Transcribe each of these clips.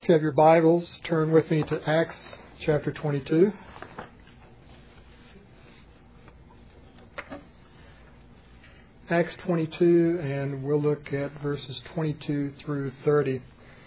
If you have your Bibles, turn with me to Acts chapter 22. Acts 22, and we'll look at verses 22 through 30.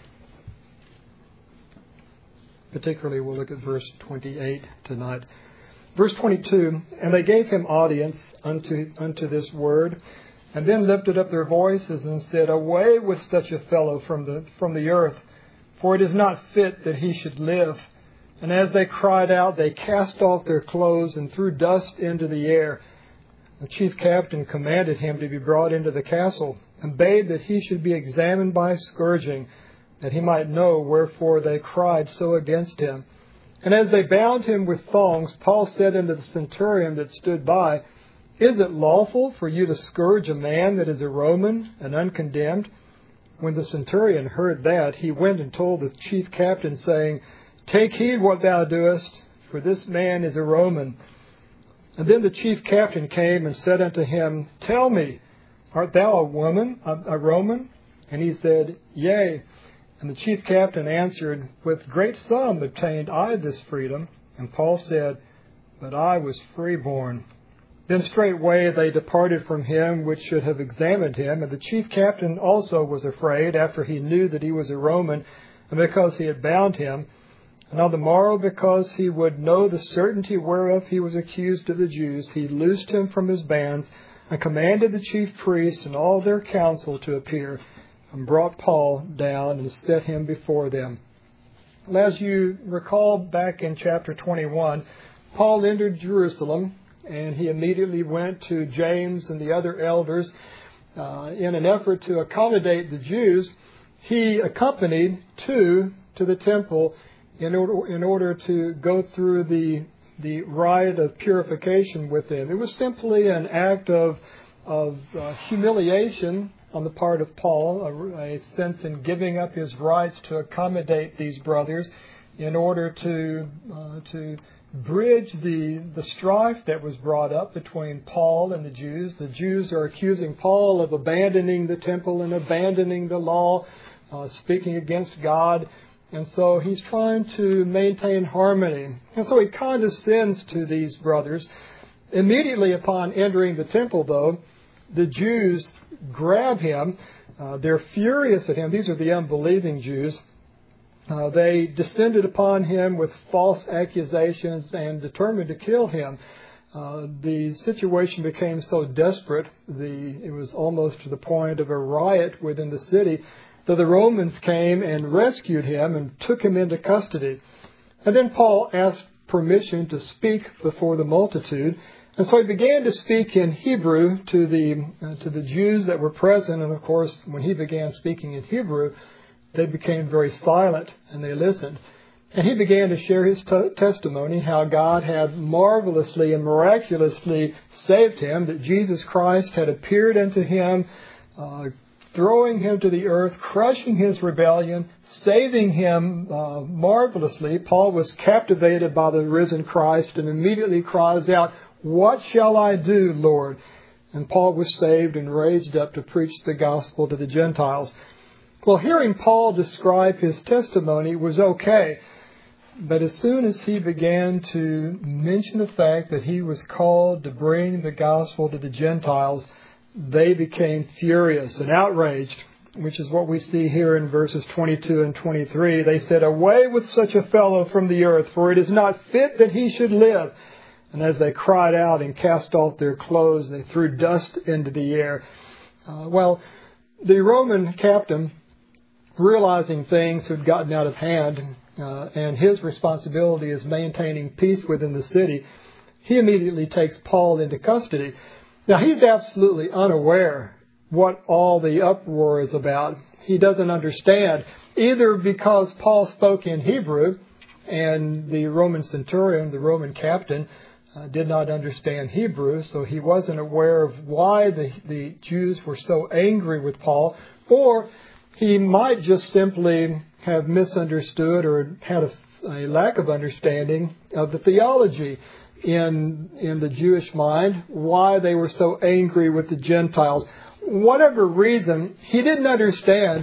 Particularly, we'll look at verse 28 tonight. Verse 22, and they gave him audience unto this word, and then lifted up their voices and said, Away with such a fellow from the earth, for it is not fit that he should live. And as they cried out, they cast off their clothes and threw dust into the air. The chief captain commanded him to be brought into the castle, and bade that he should be examined by scourging, that he might know wherefore they cried so against him. And as they bound him with thongs, Paul said unto the centurion that stood by, Is it lawful for you to scourge a man that is a Roman and uncondemned? When the centurion heard that, he went and told the chief captain, saying, Take heed what thou doest, for this man is a Roman. And then the chief captain came and said unto him, Tell me, art thou a Roman? And he said, Yea. And the chief captain answered, With great sum obtained I this freedom. And Paul said, But I was freeborn. Then straightway they departed from him which should have examined him. And the chief captain also was afraid, after he knew that he was a Roman, and because he had bound him. And on the morrow, because he would know the certainty whereof he was accused of the Jews, he loosed him from his bands, and commanded the chief priests and all their council to appear, and brought Paul down and set him before them. As you recall back in chapter 21, Paul entered Jerusalem, and he immediately went to James and the other elders in an effort to accommodate the Jews. He accompanied two to the temple in order to go through the rite of purification with them. It was simply an act of humiliation on the part of Paul, a sense in giving up his rights to accommodate these brothers in order to bridge the strife that was brought up between Paul and the Jews. The Jews are accusing Paul of abandoning the temple and abandoning the law, speaking against God. And so he's trying to maintain harmony. And so he condescends to these brothers. Immediately upon entering the temple, though, the Jews grab him. They're furious at him. These are the unbelieving Jews. They descended upon him with false accusations and determined to kill him. The situation became so desperate, it was almost to the point of a riot within the city, that the Romans came and rescued him and took him into custody. And then Paul asked permission to speak before the multitude. And so he began to speak in Hebrew to the Jews that were present. And of course, when he began speaking in Hebrew, they became very silent and they listened. And he began to share his testimony, how God had marvelously and miraculously saved him, that Jesus Christ had appeared unto him, throwing him to the earth, crushing his rebellion, saving him marvelously. Paul was captivated by the risen Christ and immediately cries out, What shall I do, Lord? And Paul was saved and raised up to preach the gospel to the Gentiles. Well, hearing Paul describe his testimony was okay. But as soon as he began to mention the fact that he was called to bring the gospel to the Gentiles, they became furious and outraged, which is what we see here in verses 22 and 23. They said, Away with such a fellow from the earth, for it is not fit that he should live. And as they cried out and cast off their clothes, they threw dust into the air. The Roman captain, realizing things had gotten out of hand, and his responsibility is maintaining peace within the city, he immediately takes Paul into custody. Now, he's absolutely unaware what all the uproar is about. He doesn't understand, either because Paul spoke in Hebrew, and the Roman centurion, the Roman captain, did not understand Hebrew, so he wasn't aware of why the Jews were so angry with Paul, or he might just simply have misunderstood or had a lack of understanding of the theology in the Jewish mind, why they were so angry with the Gentiles. Whatever reason, he didn't understand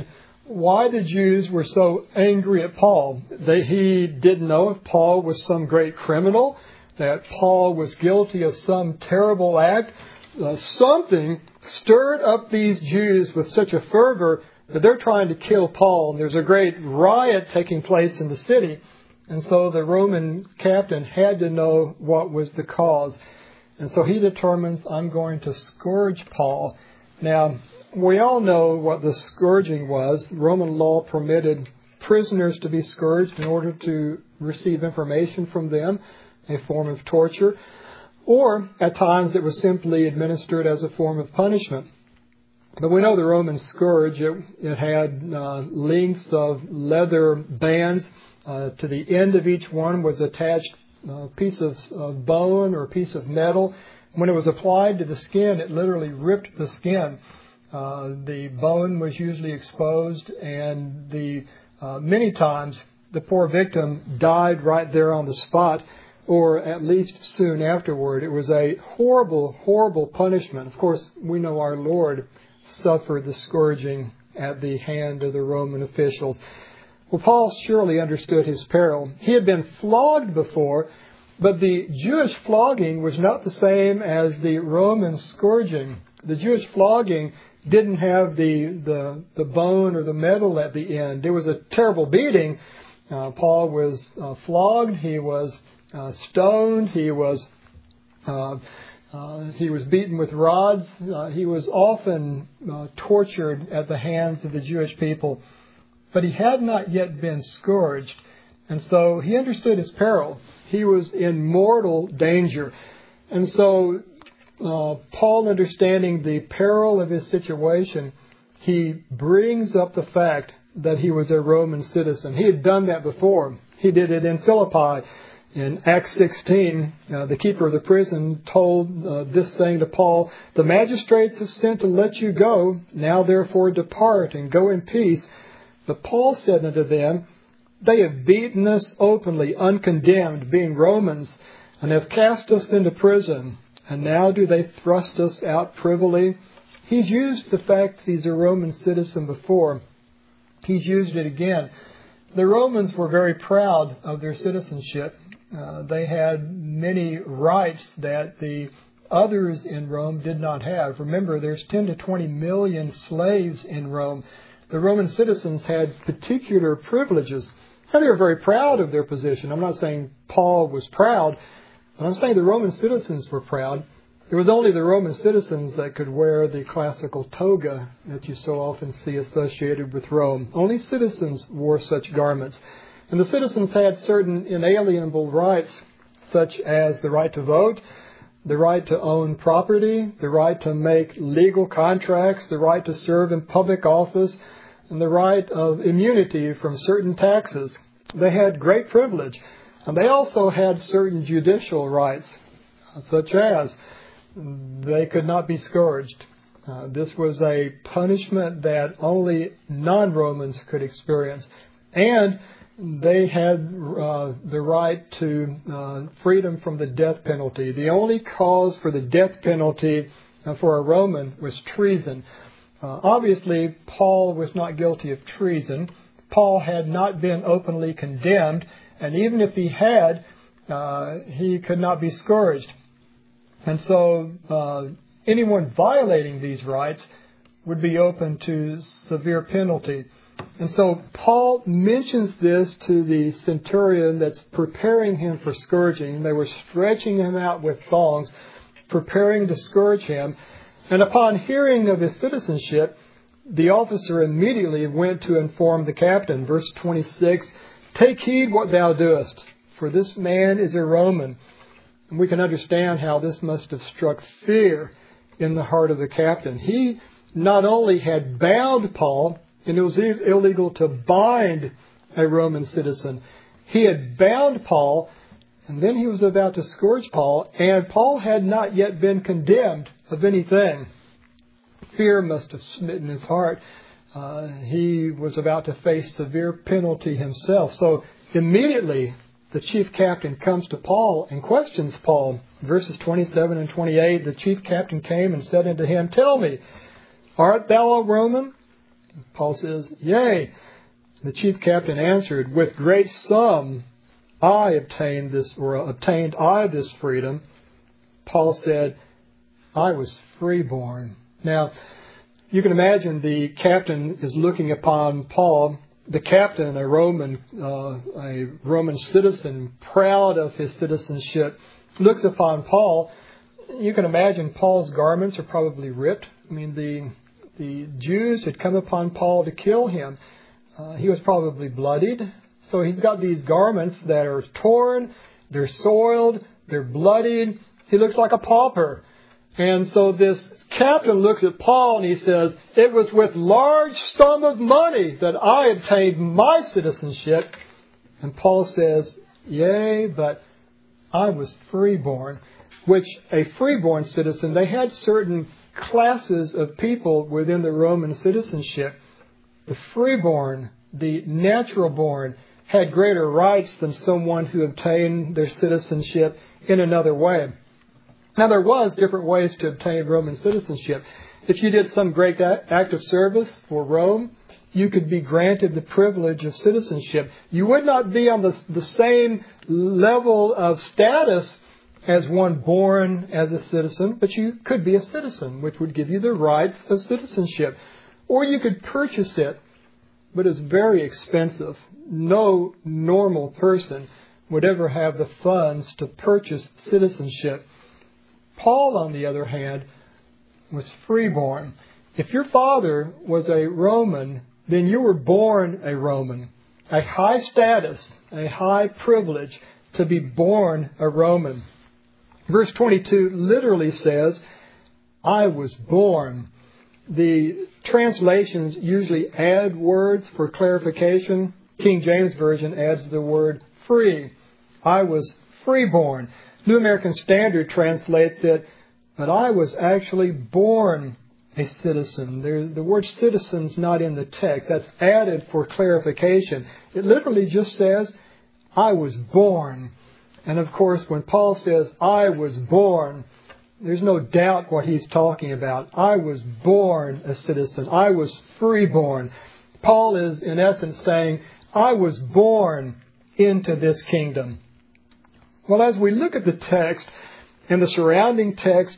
why the Jews were so angry at Paul. He didn't know if Paul was some great criminal, that Paul was guilty of some terrible act. Something stirred up these Jews with such a fervor that they're trying to kill Paul. And there's a great riot taking place in the city. And so the Roman captain had to know what was the cause. And so he determines, I'm going to scourge Paul. Now, we all know what the scourging was. Roman law permitted prisoners to be scourged in order to receive information from them, a form of torture. Or, at times, it was simply administered as a form of punishment. But we know the Roman scourge, it had lengths of leather bands. To the end of each one was attached a piece of bone or a piece of metal. When it was applied to the skin, it literally ripped the skin. The bone was usually exposed, and many times the poor victim died right there on the spot, or at least soon afterward. It was a horrible, horrible punishment. Of course, we know our Lord suffered the scourging at the hand of the Roman officials. Well, Paul surely understood his peril. He had been flogged before, but the Jewish flogging was not the same as the Roman scourging. The Jewish flogging didn't have the bone or the metal at the end. It was a terrible beating. Paul was flogged. He was stoned. He was beaten with rods. He was often tortured at the hands of the Jewish people. But he had not yet been scourged. And so he understood his peril. He was in mortal danger. And so Paul, understanding the peril of his situation, he brings up the fact that he was a Roman citizen. He had done that before. He did it in Philippi. In Acts 16, the keeper of the prison told this saying to Paul, "The magistrates have sent to let you go. Now therefore depart and go in peace." But Paul said unto them, "They have beaten us openly, uncondemned, being Romans, and have cast us into prison. And now do they thrust us out privily?" He's used the fact that he's a Roman citizen before. He's used it again. The Romans were very proud of their citizenship. They had many rights that the others in Rome did not have. Remember, there's 10 to 20 million slaves in Rome. The Roman citizens had particular privileges. And they were very proud of their position. I'm not saying Paul was proud, but I'm saying the Roman citizens were proud. It was only the Roman citizens that could wear the classical toga that you so often see associated with Rome. Only citizens wore such garments. And the citizens had certain inalienable rights, such as the right to vote, the right to own property, the right to make legal contracts, the right to serve in public office, and the right of immunity from certain taxes. They had great privilege. And they also had certain judicial rights, such as they could not be scourged. This was a punishment that only non-Romans could experience. And they had the right to freedom from the death penalty. The only cause for the death penalty for a Roman was treason. Obviously, Paul was not guilty of treason. Paul had not been openly condemned, and even if he had, he could not be scourged. And so anyone violating these rights would be open to severe penalty. And so Paul mentions this to the centurion that's preparing him for scourging. They were stretching him out with thongs, preparing to scourge him. And upon hearing of his citizenship, the officer immediately went to inform the captain. Verse 26, "Take heed what thou doest, for this man is a Roman." And we can understand how this must have struck fear in the heart of the captain. He not only had bound Paul, and it was illegal to bind a Roman citizen. He had bound Paul, and then he was about to scourge Paul, and Paul had not yet been condemned of anything. Fear must have smitten his heart. He was about to face severe penalty himself. So immediately the chief captain comes to Paul and questions Paul. Verses 27 and 28, the chief captain came and said unto him, "Tell me, art thou a Roman?" Paul says, "Yea." The chief captain answered, "With great sum I obtained I this freedom." Paul said, "I was freeborn." Now, you can imagine the captain is looking upon Paul. The captain, a Roman citizen, proud of his citizenship, looks upon Paul. You can imagine Paul's garments are probably ripped. I mean, the Jews had come upon Paul to kill him. He was probably bloodied. So he's got these garments that are torn, they're soiled, they're bloodied. He looks like a pauper. And so this captain looks at Paul and he says, "It was with large sum of money that I obtained my citizenship." And Paul says, "Yea, but I was freeborn." Which a freeborn citizen, they had certain classes of people within the Roman citizenship. The freeborn, the natural born, had greater rights than someone who obtained their citizenship in another way. Now, there was different ways to obtain Roman citizenship. If you did some great act of service for Rome, you could be granted the privilege of citizenship. You would not be on the same level of status as one born as a citizen, but you could be a citizen, which would give you the rights of citizenship. Or you could purchase it, but it's very expensive. No normal person would ever have the funds to purchase citizenship. Paul, on the other hand, was freeborn. If your father was a Roman, then you were born a Roman. A high status, a high privilege to be born a Roman. Verse 22 literally says, "I was born." The translations usually add words for clarification. King James Version adds the word free. I was freeborn. New American Standard translates it, "But I was actually born a citizen." The word citizen's not in the text. That's added for clarification. It literally just says, "I was born." And of course, when Paul says, "I was born," there's no doubt what he's talking about. I was born a citizen. I was freeborn. Paul is, in essence, saying, I was born into this kingdom. Well, as we look at the text and the surrounding text,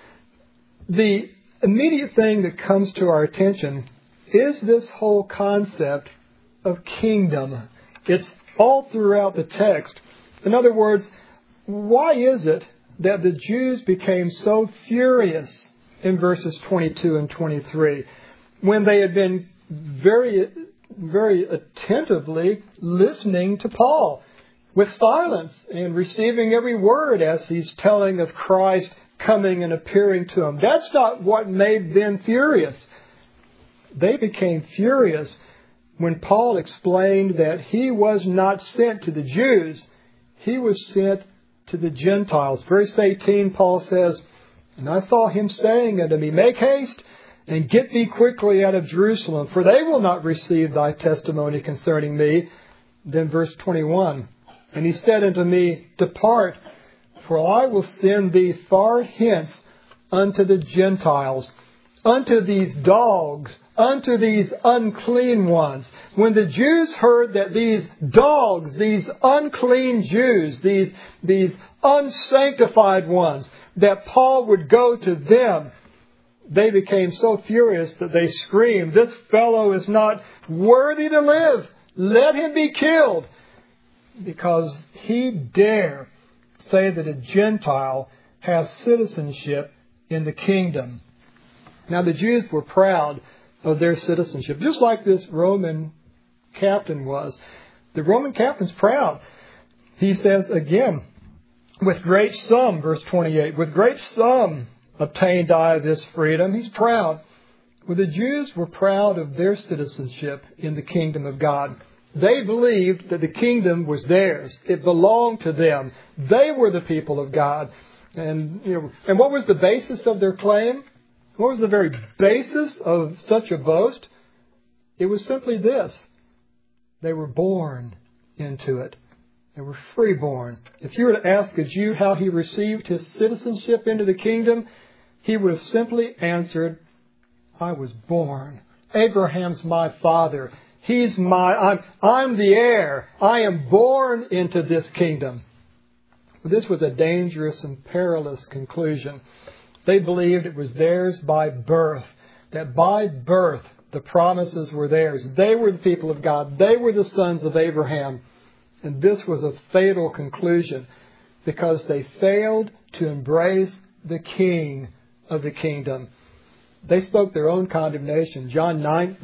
the immediate thing that comes to our attention is this whole concept of kingdom. It's all throughout the text. In other words, why is it that the Jews became so furious in verses 22 and 23 when they had been very, very attentively listening to Paul with silence and receiving every word as he's telling of Christ coming and appearing to them? That's not what made them furious. They became furious when Paul explained that he was not sent to the Jews. He was sent to the Gentiles. Verse 18, Paul says, "And I saw him saying unto me, Make haste, and get thee quickly out of Jerusalem, for they will not receive thy testimony concerning me." Then verse 21, "And he said unto me, Depart, for I will send thee far hence unto the Gentiles, unto these dogs, unto these unclean ones." When the Jews heard that these dogs, these unclean Jews, these unsanctified ones, that Paul would go to them, they became so furious that they screamed, "This fellow is not worthy to live. Let him be killed." Because he dare say that a Gentile has citizenship in the kingdom. Now, the Jews were proud of their citizenship, just like this Roman captain was. The Roman captain's proud. He says again, "With great sum," verse 28, "with great sum obtained I this freedom." He's proud. Well, the Jews were proud of their citizenship in the kingdom of God. They believed that the kingdom was theirs. It belonged to them. They were the people of God. And what was the basis of their claim? What was the very basis of such a boast? It was simply this. They were born into it. They were freeborn. If you were to ask a Jew how he received his citizenship into the kingdom, he would have simply answered, "I was born." Abraham's my father. I'm the heir. I am born into this kingdom. This was a dangerous and perilous conclusion. They believed it was theirs by birth, that by birth the promises were theirs. They were the people of God. They were the sons of Abraham. And this was a fatal conclusion because they failed to embrace the King of the kingdom. They spoke their own condemnation. John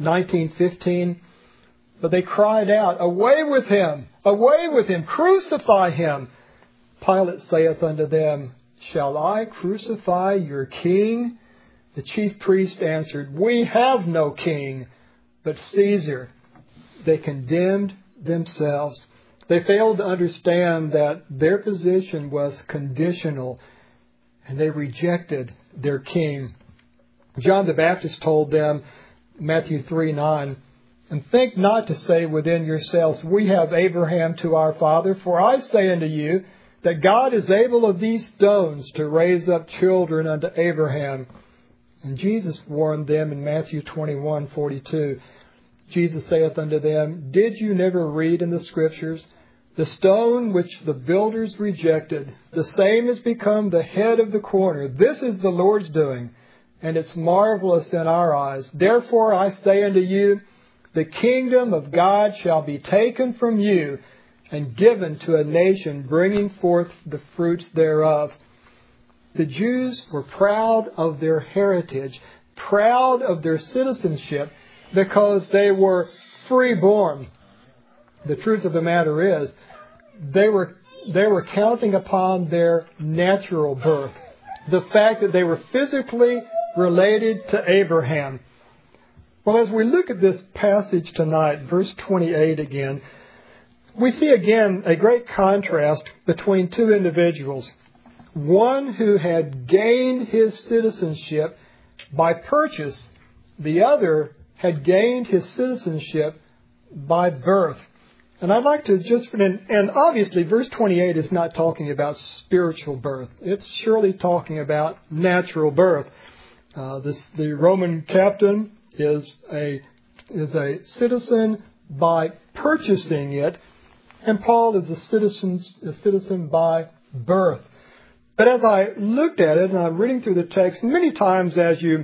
19:15. But they cried out, "Away with him! Away with him! Crucify him!" Pilate saith unto them, "Shall I crucify your king?" The chief priest answered, "We have no king but Caesar." They condemned themselves. They failed to understand that their position was conditional, and they rejected their king. John the Baptist told them, Matthew 3:9, "And think not to say within yourselves, We have Abraham to our father, for I say unto you, that God is able of these stones to raise up children unto Abraham." And Jesus warned them in Matthew 21:42. Jesus saith unto them, "Did you never read in the Scriptures, the stone which the builders rejected, the same is become the head of the corner. This is the Lord's doing, and it's marvelous in our eyes. Therefore I say unto you, the kingdom of God shall be taken from you and given to a nation bringing forth the fruits thereof." The Jews were proud of their heritage, proud of their citizenship, because they were freeborn. The truth of the matter is, they were counting upon their natural birth, the fact that they were physically related to Abraham. Well, as we look at this passage tonight, verse 28 again, we see again a great contrast between two individuals. One who had gained his citizenship by purchase. The other had gained his citizenship by birth. And I'd like to and obviously verse 28 is not talking about spiritual birth. It's surely talking about natural birth. The Roman captain is a citizen by purchasing it, and Paul is a citizen by birth. But as I looked at it, and I'm reading through the text, many times as you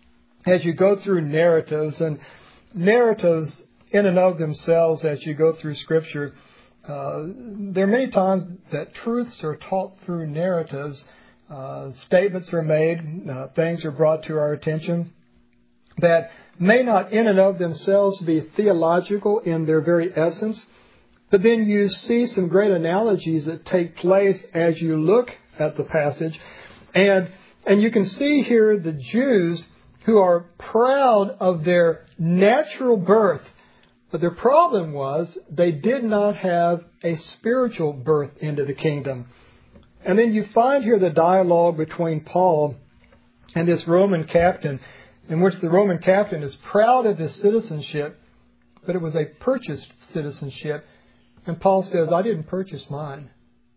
go through narratives, and narratives in and of themselves as you go through Scripture, there are many times that truths are taught through narratives. Statements are made, things are brought to our attention that may not in and of themselves be theological in their very essence, but then you see some great analogies that take place as you look at the passage. And you can see here the Jews who are proud of their natural birth, but their problem was they did not have a spiritual birth into the kingdom. And then you find here the dialogue between Paul and this Roman captain, in which the Roman captain is proud of his citizenship, but it was a purchased citizenship. And Paul says, "I didn't purchase mine.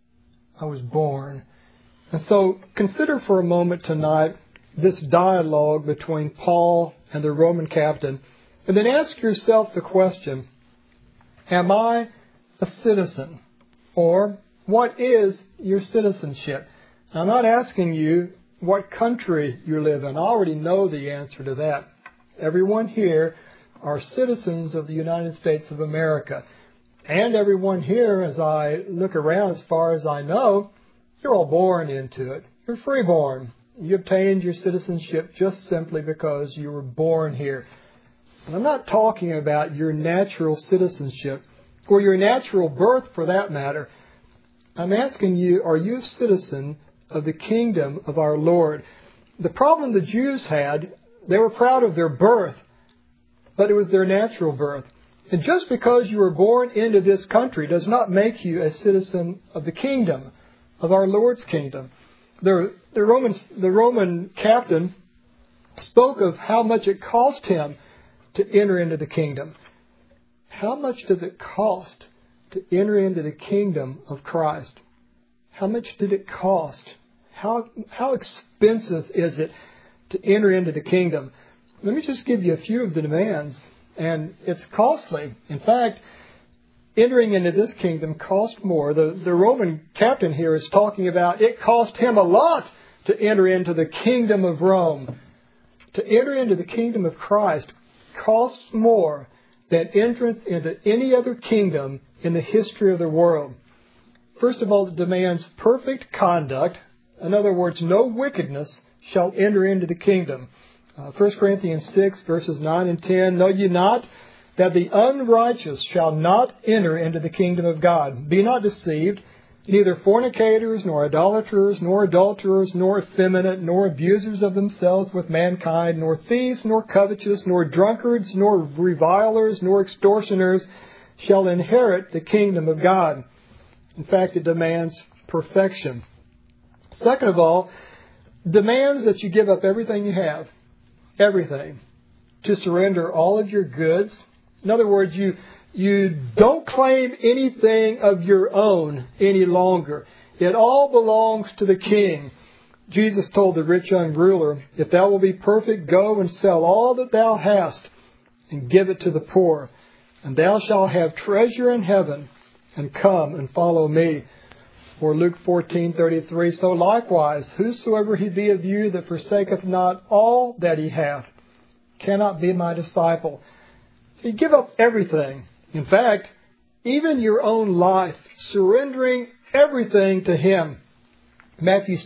I was born." And so consider for a moment tonight this dialogue between Paul and the Roman captain, and then ask yourself the question, am I a citizen? Or what is your citizenship? Now, I'm not asking you what country you live in. I already know the answer to that. Everyone here are citizens of the United States of America. And everyone here, as I look around, as far as I know, you're all born into it. You're freeborn. You obtained your citizenship just simply because you were born here. And I'm not talking about your natural citizenship, or your natural birth for that matter. I'm asking you, are you a citizen of the kingdom of our Lord? The problem the Jews had, they were proud of their birth, but it was their natural birth. And just because you were born into this country does not make you a citizen of the kingdom, of our Lord's kingdom. The Roman captain spoke of how much it cost him to enter into the kingdom. How much does it cost to enter into the kingdom of Christ? How much did it cost? How expensive is it to enter into the kingdom? Let me just give you a few of the demands. And it's costly. In fact, entering into this kingdom cost more. The Roman captain here is talking about it cost him a lot to enter into the kingdom of Rome. To enter into the kingdom of Christ costs more than entrance into any other kingdom in the history of the world. First of all, it demands perfect conduct. In other words, no wickedness shall enter into the kingdom. 1 Corinthians 6, verses 9 and 10, know ye not that the unrighteous shall not enter into the kingdom of God? Be not deceived, neither fornicators, nor idolaters, nor adulterers, nor effeminate, nor abusers of themselves with mankind, nor thieves, nor covetous, nor drunkards, nor revilers, nor extortioners shall inherit the kingdom of God. In fact, it demands perfection. Second of all, demands that you give up everything you have. Everything. To surrender all of your goods. In other words, you don't claim anything of your own any longer. It all belongs to the King. Jesus told the rich young ruler, if thou wilt be perfect, go and sell all that thou hast and give it to the poor, and thou shalt have treasure in heaven, and come and follow me. Or Luke 14:33, so likewise, whosoever he be of you that forsaketh not all that he hath, cannot be my disciple. So you give up everything. In fact, even your own life, surrendering everything to Him. Matthew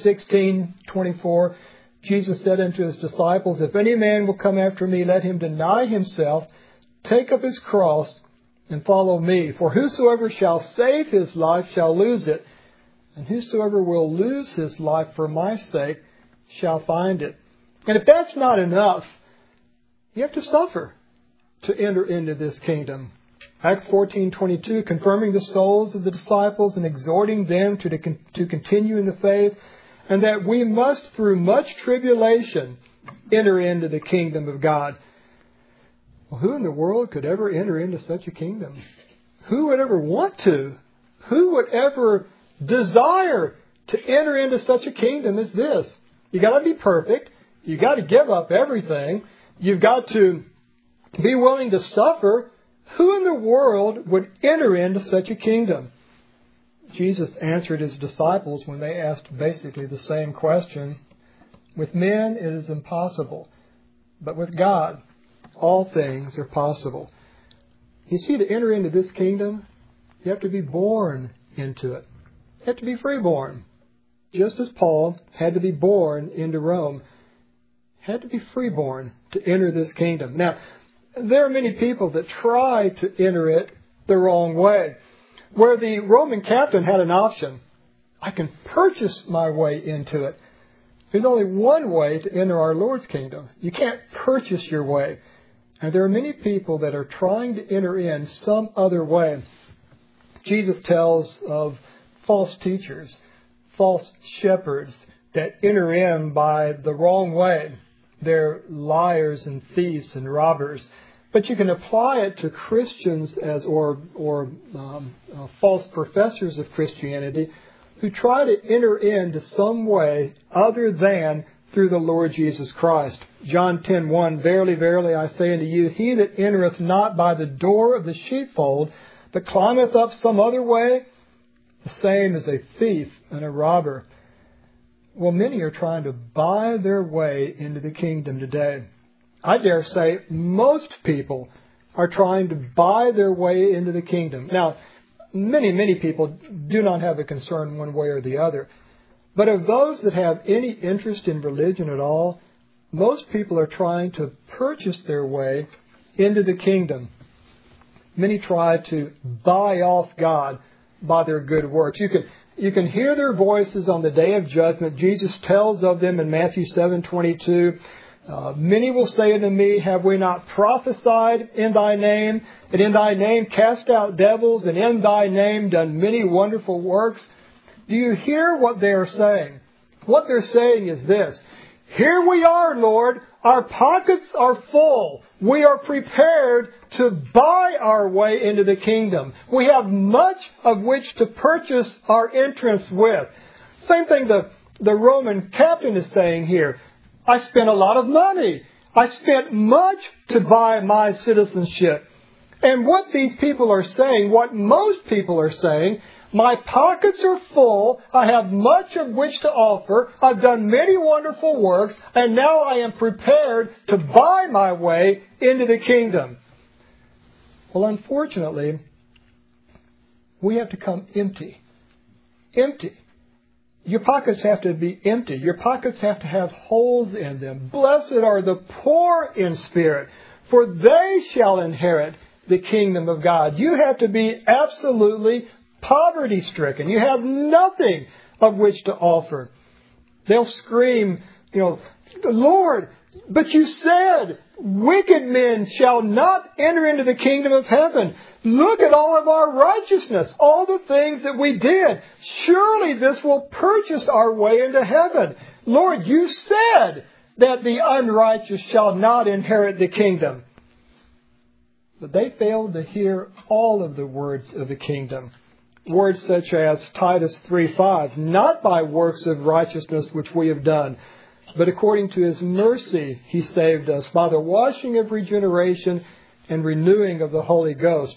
16:24, Jesus said unto His disciples, if any man will come after me, let him deny himself, take up his cross, and follow me. For whosoever shall save his life shall lose it, and whosoever will lose his life for my sake shall find it. And if that's not enough, you have to suffer to enter into this kingdom. Acts 14:22, confirming the souls of the disciples and exhorting them to continue in the faith, and that we must, through much tribulation, enter into the kingdom of God. Well, who in the world could ever enter into such a kingdom? Who would ever want to? Who would ever desire to enter into such a kingdom as this? You got to be perfect. You got to give up everything. You've got to be willing to suffer. Who in the world would enter into such a kingdom? Jesus answered His disciples when they asked basically the same question. With men it is impossible, but with God all things are possible. You see, to enter into this kingdom, you have to be born into it. You have to be freeborn. Just as Paul had to be born into Rome, had to be freeborn to enter this kingdom. Now, there are many people that try to enter it the wrong way. Where the Roman captain had an option, I can purchase my way into it. There's only one way to enter our Lord's kingdom. You can't purchase your way. And there are many people that are trying to enter in some other way. Jesus tells of false teachers, false shepherds that enter in by the wrong way. They're liars and thieves and robbers. But you can apply it to Christians or false professors of Christianity who try to enter into some way other than through the Lord Jesus Christ. John 10:1, verily, verily, I say unto you, he that entereth not by the door of the sheepfold, but climbeth up some other way, the same is a thief and a robber. Well, many are trying to buy their way into the kingdom today. I dare say most people are trying to buy their way into the kingdom. Now, many people do not have a concern one way or the other. But of those that have any interest in religion at all, most people are trying to purchase their way into the kingdom. Many try to buy off God by their good works. You can hear their voices on the day of judgment. Jesus tells of them in Matthew 7:22. Many will say unto me, have we not prophesied in thy name, and in thy name cast out devils, and in thy name done many wonderful works? Do you hear what they are saying? What they're saying is this: here we are, Lord. Our pockets are full. We are prepared to buy our way into the kingdom. We have much of which to purchase our entrance with. Same thing the Roman captain is saying here. I spent a lot of money. I spent much to buy my citizenship. And what these people are saying, what most people are saying, my pockets are full, I have much of which to offer, I've done many wonderful works, and now I am prepared to buy my way into the kingdom. Well, unfortunately, we have to come empty. Empty. Your pockets have to be empty. Your pockets have to have holes in them. Blessed are the poor in spirit, for they shall inherit the kingdom of God. You have to be absolutely poverty-stricken. You have nothing of which to offer. They'll scream, Lord, but you said, wicked men shall not enter into the kingdom of heaven. Look at all of our righteousness, all the things that we did. Surely this will purchase our way into heaven. Lord, you said that the unrighteous shall not inherit the kingdom. But they failed to hear all of the words of the kingdom. Words such as Titus 3:5, not by works of righteousness which we have done, but according to His mercy He saved us by the washing of regeneration and renewing of the Holy Ghost.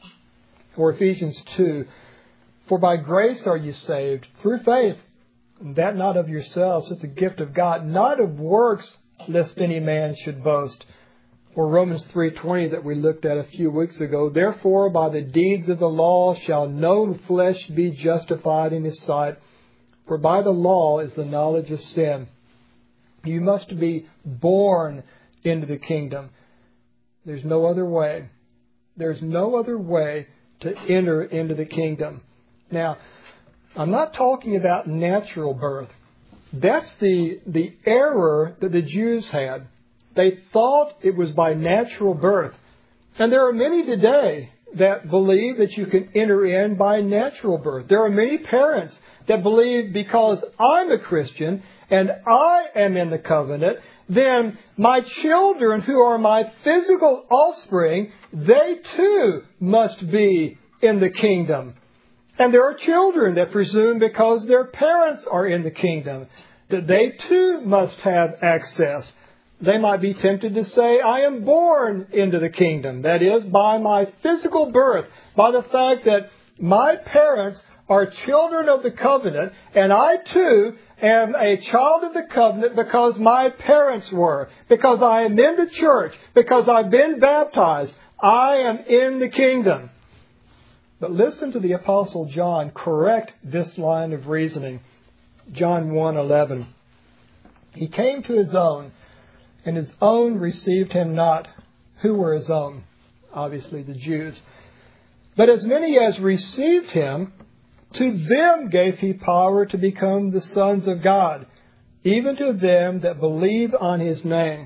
Or Ephesians 2, for by grace are you saved, through faith, and that not of yourselves, it's a gift of God, not of works, lest any man should boast. Or Romans 3:20 that we looked at a few weeks ago, therefore by the deeds of the law shall no flesh be justified in His sight, for by the law is the knowledge of sin. You must be born into the kingdom. There's no other way. There's no other way to enter into the kingdom. Now, I'm not talking about natural birth. That's the error that the Jews had. They thought it was by natural birth. And there are many today that believe that you can enter in by natural birth. There are many parents that believe because I'm a Christian and I am in the covenant, then my children who are my physical offspring, they too must be in the kingdom. And there are children that presume because their parents are in the kingdom, that they too must have access. They might be tempted to say, I am born into the kingdom. That is, by my physical birth, by the fact that my parents are children of the covenant, and I too am a child of the covenant because my parents were, because I am in the church, because I've been baptized. I am in the kingdom. But listen to the Apostle John correct this line of reasoning. John 1:11. He came to His own, and His own received Him not. Who were His own? Obviously the Jews. But as many as received Him, to them gave He power to become the sons of God, even to them that believe on His name.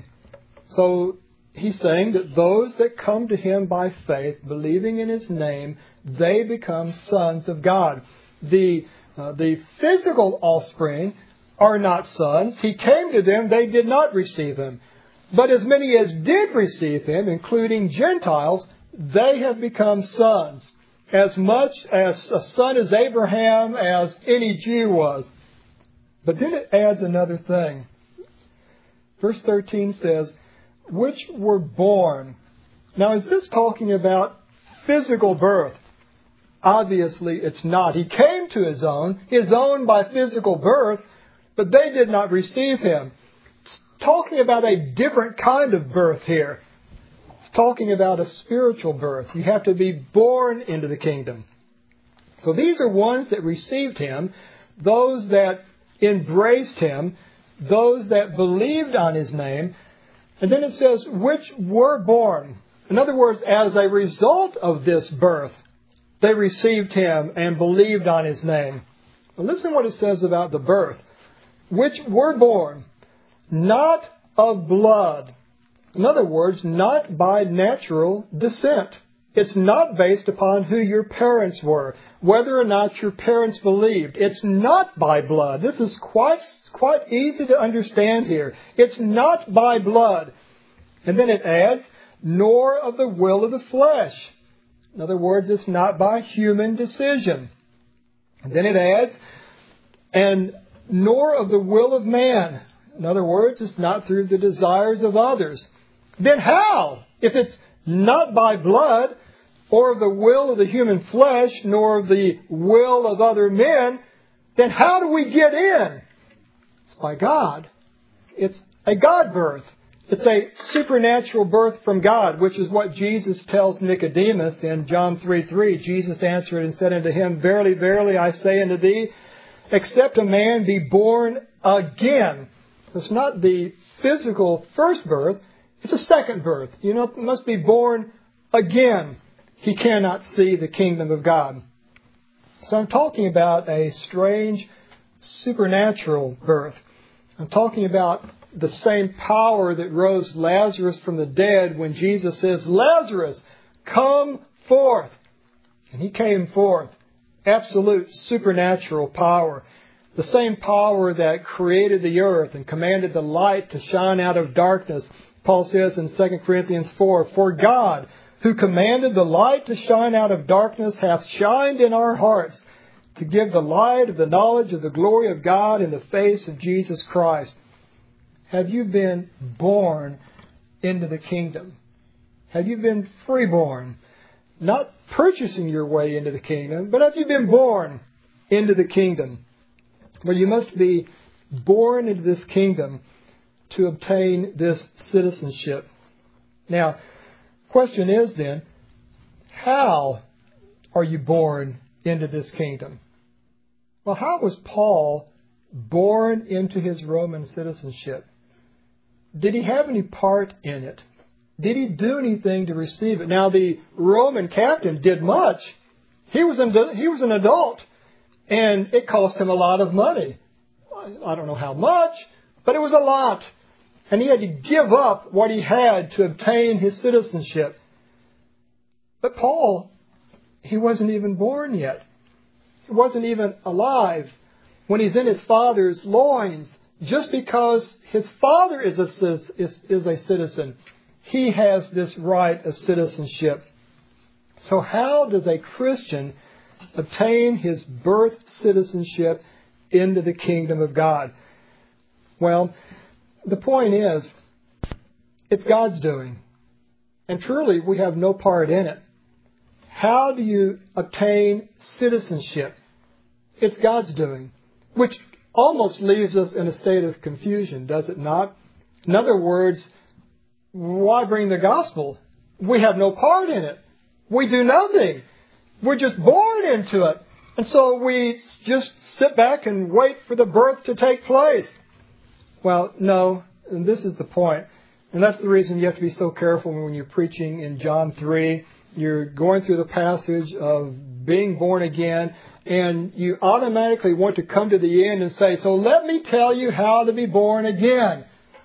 So He's saying that those that come to Him by faith, believing in His name, they become sons of God. The physical offspring are not sons. He came to them, they did not receive Him. But as many as did receive Him, including Gentiles, they have become sons. As much as a son as Abraham as any Jew was. But then it adds another thing. Verse 13 says, which were born. Now, is this talking about physical birth? Obviously, it's not. He came to His own by physical birth, but they did not receive Him. It's talking about a different kind of birth here. It's talking about a spiritual birth. You have to be born into the kingdom. So these are ones that received Him, those that embraced Him, those that believed on His name. And then it says, which were born. In other words, as a result of this birth, they received Him and believed on His name. Now listen what it says about the birth. Which were born, not of blood. In other words, not by natural descent. It's not based upon who your parents were, whether or not your parents believed. It's not by blood. This is quite easy to understand here. It's not by blood. And then it adds, nor of the will of the flesh. In other words, it's not by human decision. And then it adds, and nor of the will of man. In other words, it's not through the desires of others. Then how? If it's not by blood, or of the will of the human flesh, nor of the will of other men, then how do we get in? It's by God. It's a God birth. It's a supernatural birth from God, which is what Jesus tells Nicodemus in John 3:3. Jesus answered and said unto him, Verily, verily, I say unto thee, except a man be born again. It's not the physical first birth, it's a second birth. You must be born again. He cannot see the kingdom of God. So I'm talking about a strange supernatural birth. I'm talking about the same power that rose Lazarus from the dead when Jesus says, Lazarus, come forth. And he came forth. Absolute supernatural power. The same power that created the earth and commanded the light to shine out of darkness. Paul says in 2 Corinthians 4, For God, who commanded the light to shine out of darkness, hath shined in our hearts to give the light of the knowledge of the glory of God in the face of Jesus Christ. Have you been born into the kingdom? Have you been freeborn? Not purchasing your way into the kingdom, but have you been born into the kingdom? Well, you must be born into this kingdom to obtain this citizenship. Now, the question is then, how are you born into this kingdom? Well, how was Paul born into his Roman citizenship? Did he have any part in it? Did he do anything to receive it? Now, the Roman captain did much. He was an adult, and it cost him a lot of money. I don't know how much, but it was a lot. And he had to give up what he had to obtain his citizenship. But Paul, he wasn't even born yet. He wasn't even alive when he's in his father's loins. Just because his father is a citizen, he has this right of citizenship. So how does a Christian obtain his birth citizenship into the kingdom of God? Well, the point is, it's God's doing. And truly, we have no part in it. How do you obtain citizenship? It's God's doing, which almost leaves us in a state of confusion, does it not? In other words, why bring the gospel? We have no part in it. We do nothing. We're just born into it. And so we just sit back and wait for the birth to take place. Well, no, and this is the point. And that's the reason you have to be so careful when you're preaching in John 3. You're going through the passage of being born again, and you automatically want to come to the end and say, so let me tell you how to be born again.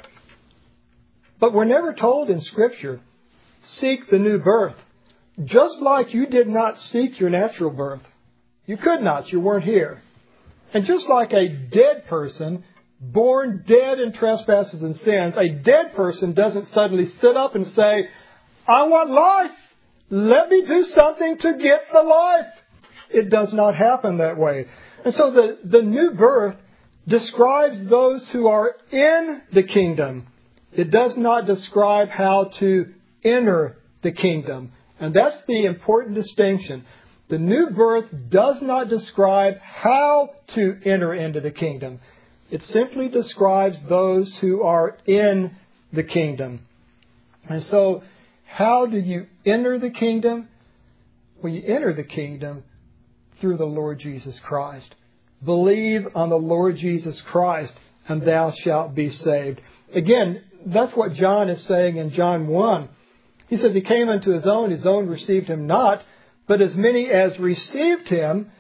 But we're never told in Scripture, seek the new birth. Just like you did not seek your natural birth. You could not. You weren't here. And just like a dead person, born dead in trespasses and sins, a dead person doesn't suddenly sit up and say, I want life. Let me do something to get the life. It does not happen that way. And so the new birth describes those who are in the kingdom. It does not describe how to enter the kingdom. And that's the important distinction. The new birth does not describe how to enter into the kingdom. It simply describes those who are in the kingdom. And so, how do you enter the kingdom? Well, you enter the kingdom through the Lord Jesus Christ. Believe on the Lord Jesus Christ, and thou shalt be saved. Again, that's what John is saying in John 1. He said, He came unto His own received Him not, but as many as received Him,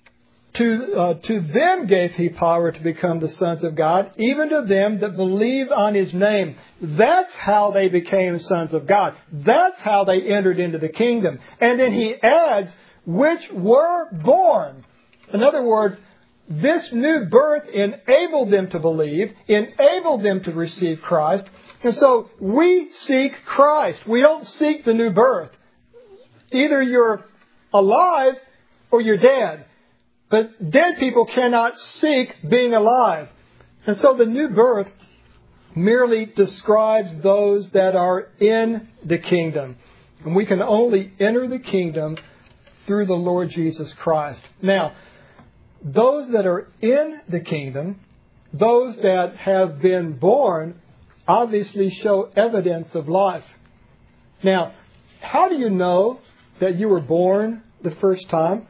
to them gave He power to become the sons of God, even to them that believe on His name. That's how they became sons of God. That's how they entered into the kingdom. And then He adds, which were born. In other words, this new birth enabled them to believe, enabled them to receive Christ. And so we seek Christ. We don't seek the new birth. Either you're alive or you're dead. But dead people cannot seek being alive. And so the new birth merely describes those that are in the kingdom. And we can only enter the kingdom through the Lord Jesus Christ. Now, those that are in the kingdom, those that have been born, obviously show evidence of life. Now, how do you know that you were born the first time?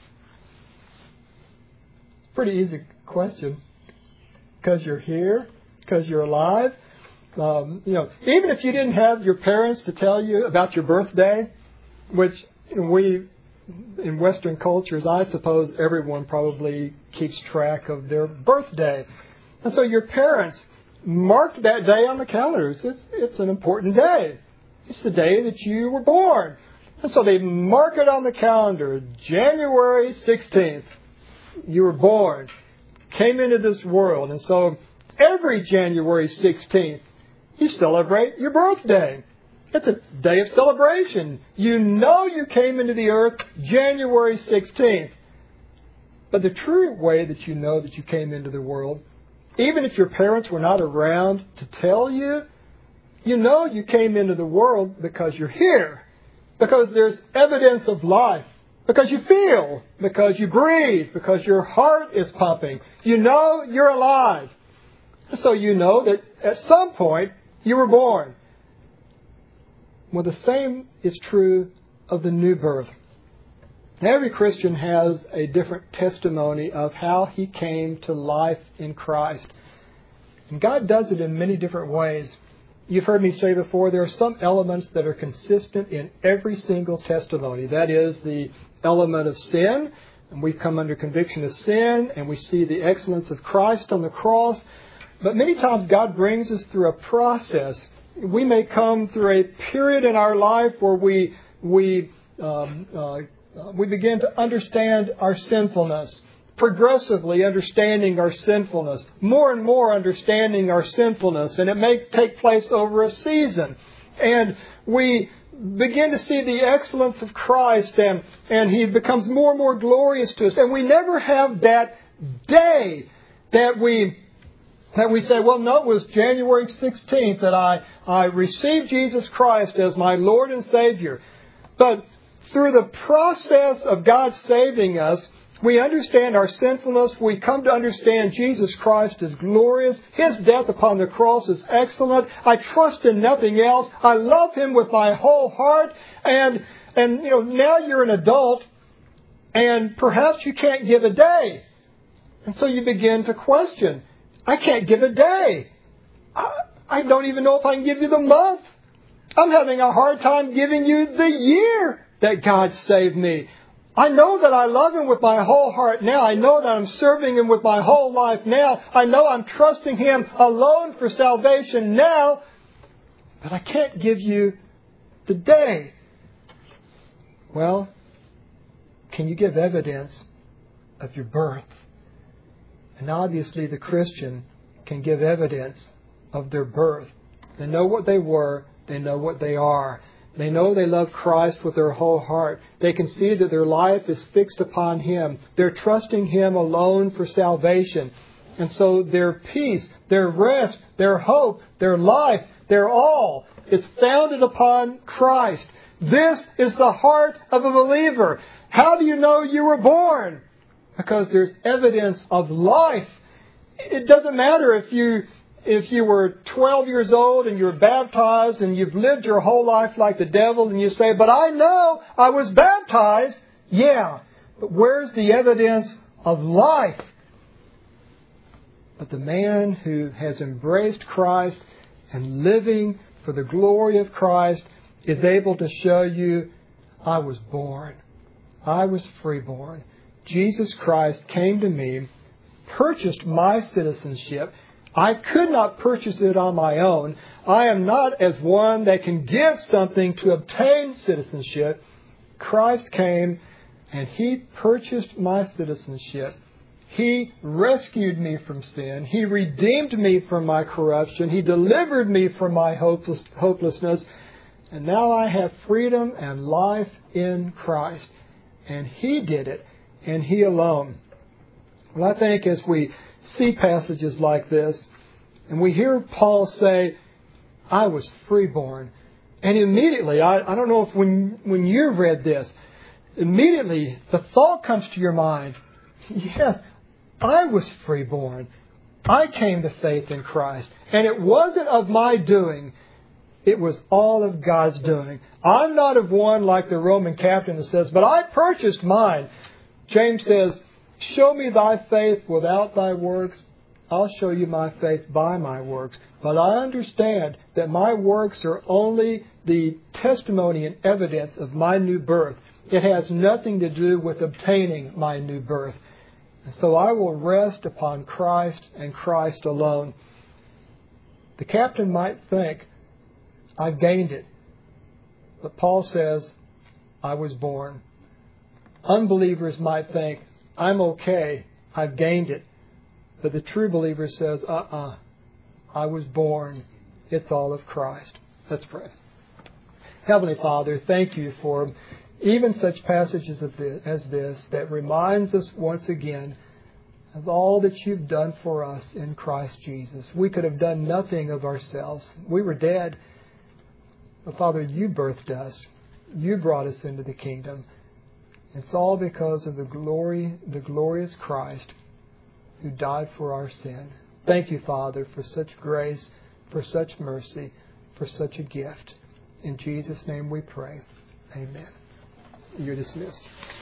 It's a pretty easy question. Because you're here, because you're alive. Even if you didn't have your parents to tell you about your birthday, which we, in Western cultures, I suppose everyone probably keeps track of their birthday. And so your parents marked that day on the calendars. It's an important day. It's the day that you were born. And so they mark it on the calendar, January 16th. You were born, came into this world. And so every January 16th, you celebrate your birthday. It's a day of celebration. You know you came into the earth January 16th. But the true way that you know that you came into the world, even if your parents were not around to tell you, you know you came into the world because you're here. Because there's evidence of life. Because you feel. Because you breathe. Because your heart is pumping. You know you're alive. So you know that at some point you were born. Well, the same is true of the new birth. Every Christian has a different testimony of how he came to life in Christ. And God does it in many different ways. You've heard me say before, there are some elements that are consistent in every single testimony. That is the element of sin, and we've come under conviction of sin, and we see the excellence of Christ on the cross. But many times God brings us through a process. We may come through a period in our life where we begin to understand our sinfulness, progressively understanding our sinfulness, more and more understanding our sinfulness, and it may take place over a season. And we begin to see the excellence of Christ, and He becomes more and more glorious to us. And we never have that day that we say, well, no, it was January 16th that I received Jesus Christ as my Lord and Savior. But through the process of God saving us, we understand our sinfulness. We come to understand Jesus Christ is glorious. His death upon the cross is excellent. I trust in nothing else. I love Him with my whole heart. And now you're an adult, and perhaps you can't give a day. And so you begin to question, I can't give a day. I don't even know if I can give you the month. I'm having a hard time giving you the year that God saved me. I know that I love Him with my whole heart now. I know that I'm serving Him with my whole life now. I know I'm trusting Him alone for salvation now. But I can't give you the day. Well, can you give evidence of your birth? And obviously the Christian can give evidence of their birth. They know what they were. They know what they are. They know they love Christ with their whole heart. They can see that their life is fixed upon Him. They're trusting Him alone for salvation. And so their peace, their rest, their hope, their life, their all is founded upon Christ. This is the heart of a believer. How do you know you were born? Because there's evidence of life. It doesn't matter if you were 12 years old and you're baptized and you've lived your whole life like the devil and you say, but I know I was baptized. Yeah, but where's the evidence of life? But the man who has embraced Christ and living for the glory of Christ is able to show you, I was born. I was freeborn. Jesus Christ came to me, purchased my citizenship. I could not purchase it on my own. I am not as one that can give something to obtain citizenship. Christ came and He purchased my citizenship. He rescued me from sin. He redeemed me from my corruption. He delivered me from my hopelessness. And now I have freedom and life in Christ. And He did it, and He alone. Well, I think as we see passages like this, And we hear Paul say, I was freeborn. And immediately, I don't know if when you read this, immediately the thought comes to your mind, yes, I was freeborn. I came to faith in Christ. And it wasn't of my doing. It was all of God's doing. I'm not of one like the Roman captain that says, but I purchased mine. James says, show me thy faith without thy works. I'll show you my faith by my works. But I understand that my works are only the testimony and evidence of my new birth. It has nothing to do with obtaining my new birth. And so I will rest upon Christ and Christ alone. The captain might think, I've gained it. But Paul says, I was born. Unbelievers might think, I'm okay, I've gained it. But the true believer says, I was born. It's all of Christ. Let's pray. Heavenly Father, thank you for even such passages as this that reminds us once again of all that you've done for us in Christ Jesus. We could have done nothing of ourselves. We were dead. But Father, you birthed us. You brought us into the kingdom. It's all because of the glorious Christ who died for our sin. Thank you, Father, for such grace, for such mercy, for such a gift. In Jesus' name we pray. Amen. You're dismissed.